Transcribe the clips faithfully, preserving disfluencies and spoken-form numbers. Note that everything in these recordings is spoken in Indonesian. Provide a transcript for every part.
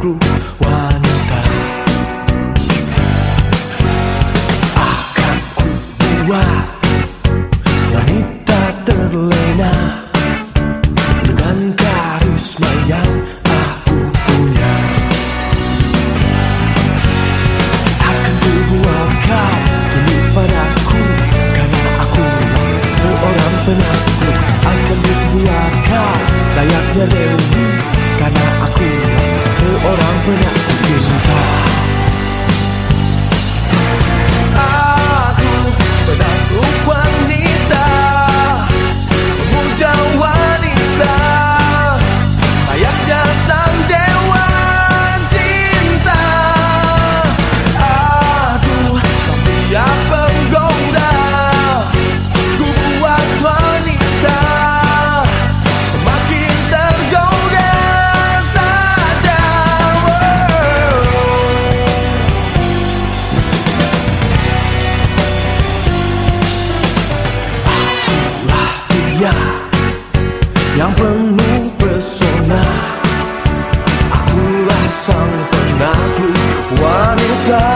penakluk wanita. Akan ku buat wanita terlena dengan karisma yang aku punya. Akan ku buat kau tunduk padaku karena akulah seorang penakluk. Akan ku buat kau layaknya Dewi karena akulah seorang penakluk cinta. Aku penakluk wanita, pemuja wanita, layaknya sang dewa cinta. Aku pria penggoda, ku buat wanita makin tergoda saja. Akulah dia yang penuh pesona, akulah sang penakluk wanita.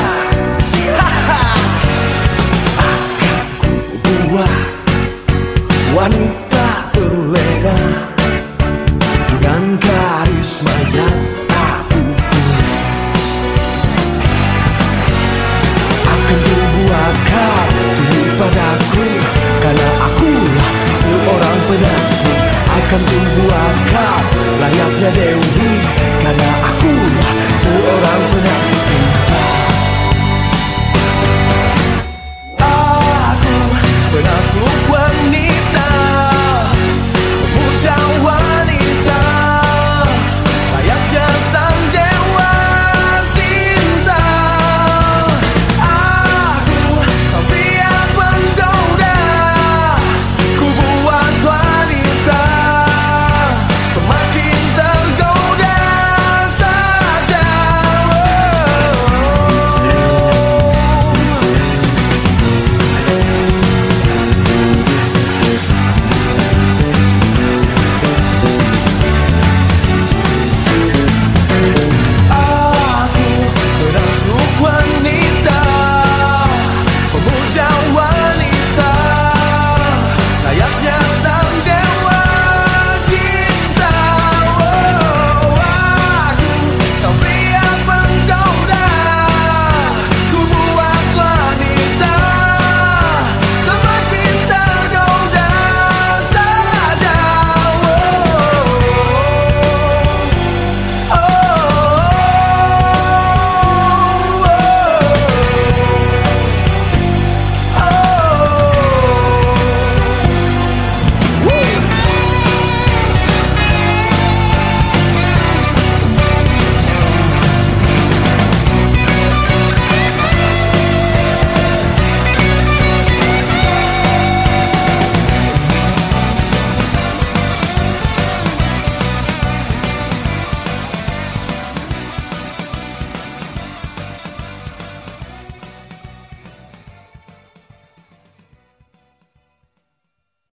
Akan ku buat wanita terlena dengan karisma yang aku punya. Akan ku buat kau tunduk padaku karena akulah seorang penakluk. Akan ku buat kau layaknya Dewi karena akulah seorang penakluk.